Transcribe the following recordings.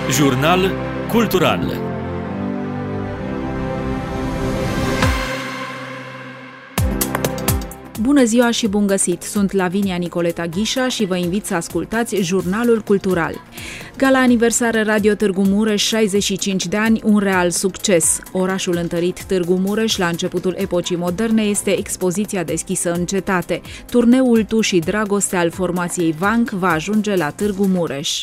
Jurnal cultural. Bună ziua și bun găsit! Sunt Lavinia Nicoleta Ghișa și vă invit să ascultați Jurnalul Cultural. Gala aniversară Radio Târgu Mureș, 65 de ani, un real succes. Orașul întărit Târgu Mureș, la începutul epocii moderne, este expoziția deschisă în cetate. Turneul Tu și Dragoste al formației Vank va ajunge la Târgu Mureș.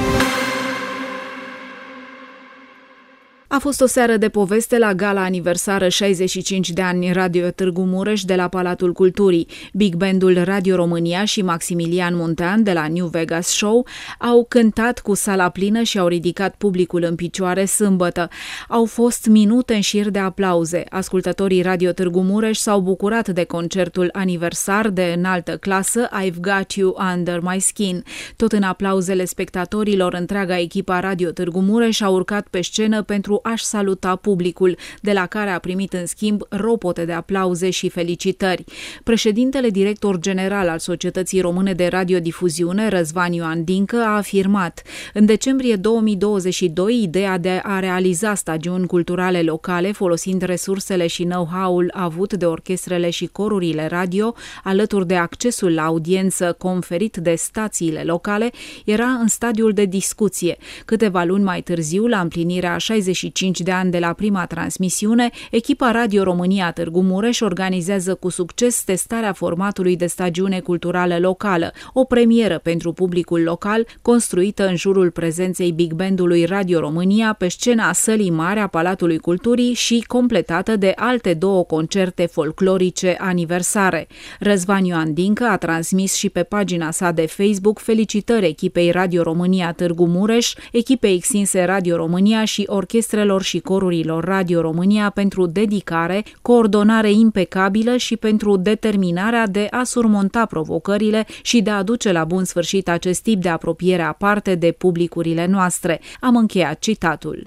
A fost o seară de poveste la gala aniversară 65 de ani Radio Târgu Mureș de la Palatul Culturii. Big Bandul Radio România și Maximilian Muntean de la New Vegas Show au cântat cu sala plină și au ridicat publicul în picioare sâmbătă. Au fost minute în șir de aplauze. Ascultătorii Radio Târgu Mureș s-au bucurat de concertul aniversar de înaltă clasă I've Got You Under My Skin. Tot în aplauzele spectatorilor, întreaga echipa Radio Târgu Mureș a urcat pe scenă pentru a-și saluta publicul, de la care a primit în schimb ropote de aplauze și felicitări. Președintele director general al Societății Române de Radiodifuziune, Răzvan Ioan Dincă, a afirmat: în decembrie 2022, ideea de a realiza stagiuni culturale locale, folosind resursele și know-how-ul avut de orchestrele și corurile radio, alături de accesul la audiență conferit de stațiile locale, era în stadiul de discuție. Câteva luni mai târziu, la împlinirea 65 de ani de la prima transmisiune, echipa Radio România Târgu Mureș organizează cu succes testarea formatului de stagiune culturală locală, o premieră pentru publicul local, construită în jurul prezenței Big Bandului Radio România pe scena sălii mari a Palatului Culturii și completată de alte două concerte folclorice aniversare. Răzvan Ioan Dincă a transmis și pe pagina sa de Facebook felicitări echipei Radio România Târgu Mureș, echipei extinse Radio România și orchestrelor și corurilor Radio România pentru dedicare, coordonare impecabilă și pentru determinarea de a surmonta provocările și de a duce la bun sfârșit acest tip de apropiere aparte de publicurile noastre. Am încheiat citatul.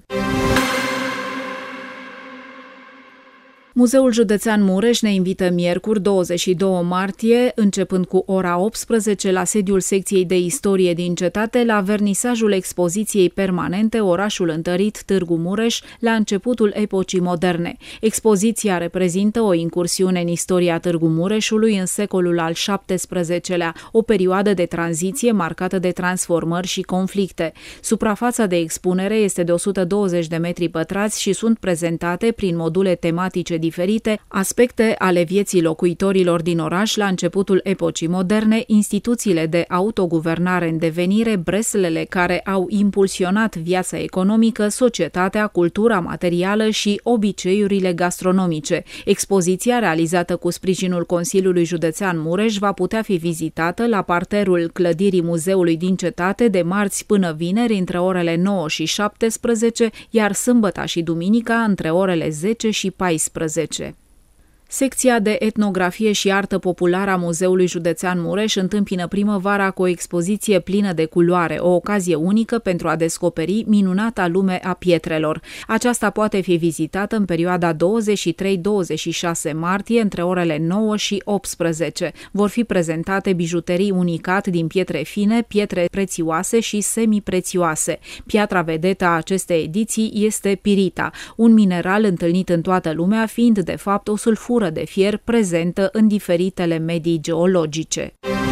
Muzeul Județean Mureș ne invită miercuri, 22 martie, începând cu ora 18, la sediul secției de istorie din cetate, la vernisajul expoziției permanente Orașul întărit Târgu Mureș, la începutul epocii moderne. Expoziția reprezintă o incursiune în istoria Târgu Mureșului în secolul al XVII-lea, o perioadă de tranziție marcată de transformări și conflicte. Suprafața de expunere este de 120 de metri pătrați și sunt prezentate prin module tematice diferite, aspecte ale vieții locuitorilor din oraș la începutul epocii moderne, instituțiile de autoguvernare în devenire, breslele care au impulsionat viața economică, societatea, cultura materială și obiceiurile gastronomice. Expoziția, realizată cu sprijinul Consiliului Județean Mureș, va putea fi vizitată la parterul clădirii muzeului din cetate de marți până vineri între orele 9 și 17, iar sâmbăta și duminica între orele 10 și 14. Secția de etnografie și artă populară a Muzeului Județean Mureș întâmpină primăvara cu o expoziție plină de culoare, o ocazie unică pentru a descoperi minunata lume a pietrelor. Aceasta poate fi vizitată în perioada 23-26 martie între orele 9 și 18. Vor fi prezentate bijuterii unicat din pietre fine, pietre prețioase și semiprețioase. Piatra vedetă a acestei ediții este pirita, un mineral întâlnit în toată lumea, fiind de fapt o sulfură de fier prezentă în diferitele medii geologice.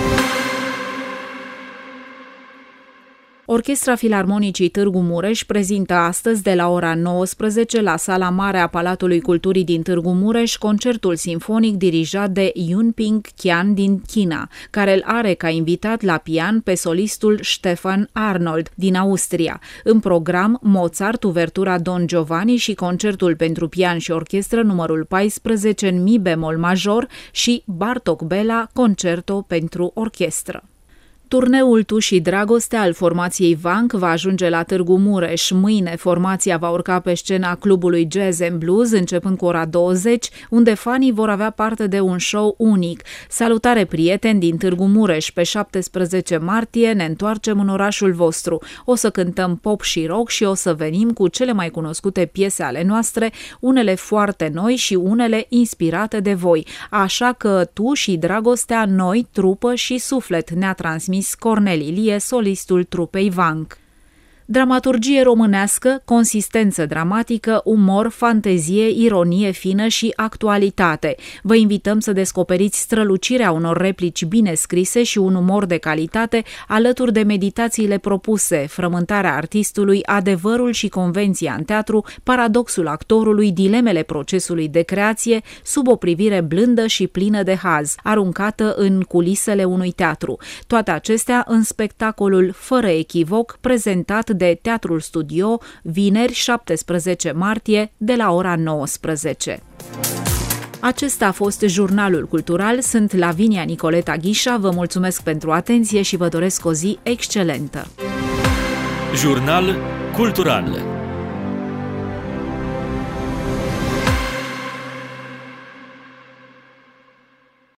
Orchestra Filarmonicii Târgu Mureș prezintă astăzi de la ora 19 la sala mare a Palatului Culturii din Târgu Mureș concertul simfonic dirijat de Yunping Qian din China, care îl are ca invitat la pian pe solistul Stefan Arnold din Austria. În program, Mozart, uvertura Don Giovanni și concertul pentru pian și orchestră numărul 14 în mi bemol major și Bartók Béla, concerto pentru orchestră. Turneul Tu și Dragoste al formației Vank va ajunge la Târgu Mureș. Mâine formația va urca pe scena clubului Jazz & Blues, începând cu ora 20, unde fanii vor avea parte de un show unic. Salutare, prieteni din Târgu Mureș! Pe 17 martie ne întoarcem în orașul vostru. O să cântăm pop și rock și o să venim cu cele mai cunoscute piese ale noastre, unele foarte noi și unele inspirate de voi. Așa că Tu și Dragostea, noi, trupă și suflet, ne-a transmis Cornel Ilie, solistul trupei Vank. Dramaturgie românească, consistență dramatică, umor, fantezie, ironie fină și actualitate. Vă invităm să descoperiți strălucirea unor replici bine scrise și un umor de calitate alături de meditațiile propuse, frământarea artistului, adevărul și convenția în teatru, paradoxul actorului, dilemele procesului de creație, sub o privire blândă și plină de haz, aruncată în culisele unui teatru. Toate acestea în spectacolul Fără echivoc, prezentat de Teatrul Studio, vineri 17 martie, de la ora 19. Acesta a fost Jurnalul Cultural, sunt Lavinia Nicoleta Ghișa, vă mulțumesc pentru atenție și vă doresc o zi excelentă. Jurnal Cultural.